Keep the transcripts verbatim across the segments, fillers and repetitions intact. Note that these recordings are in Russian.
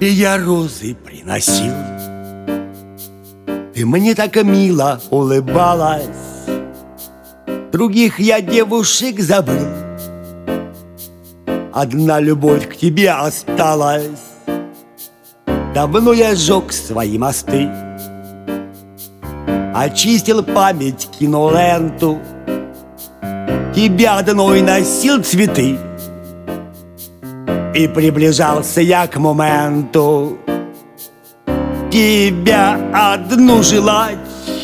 И я розы приносил. Ты мне так мило улыбалась, других я девушек забыл. Одна любовь к тебе осталась. Давно я сжег свои мосты, очистил память киноленту, тебя одной носил цветы. И приближался я к моменту тебя одну желать,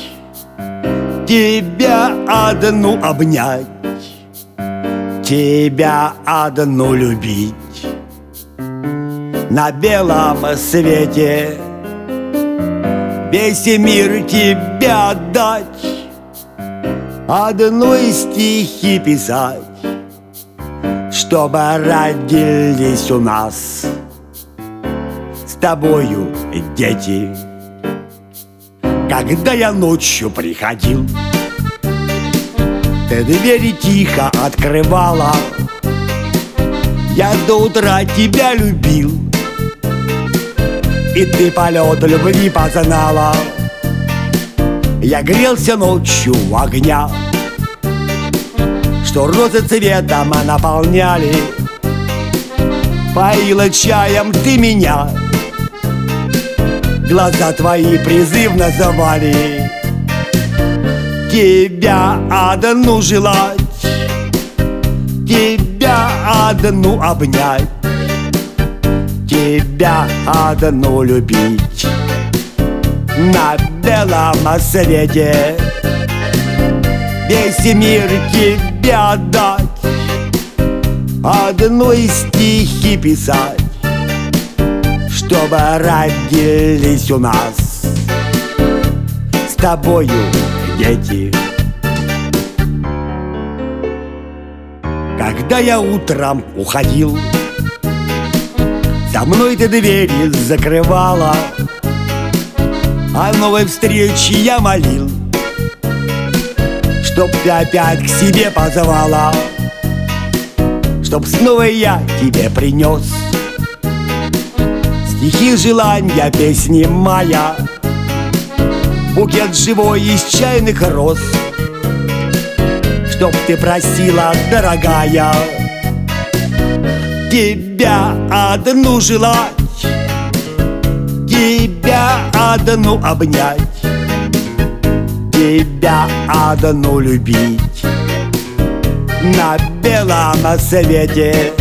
тебя одну обнять, тебя одну любить. На белом свете весь мир тебе отдать, одной стихи писать, чтобы родились у нас с тобою дети. Когда я ночью приходил, ты двери тихо открывала, я до утра тебя любил, и ты полет любви познала. Я грелся ночью у огня, что розы цветом наполняли, поила чаем ты меня, глаза твои призывно звали. Тебя одну желать, тебя одну обнять, тебя одну любить. На белом свете весь мир тебе отдать, одной стихи писать, чтобы родились у нас с тобою дети. Когда я утром уходил, за мной ты двери закрывала, о новой встрече я молил, чтоб ты опять к себе позвала, чтоб снова я тебе принес стихи желания, песни моя, букет живой из чайных роз, чтоб ты просила, дорогая, тебя одну желать, тебя одну обнять, тебя одну любить. На белом свете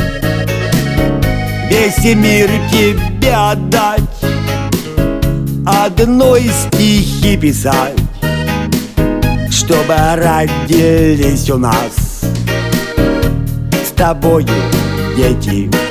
весь мир тебе отдать, одной стихи писать, чтобы родились у нас с тобою дети.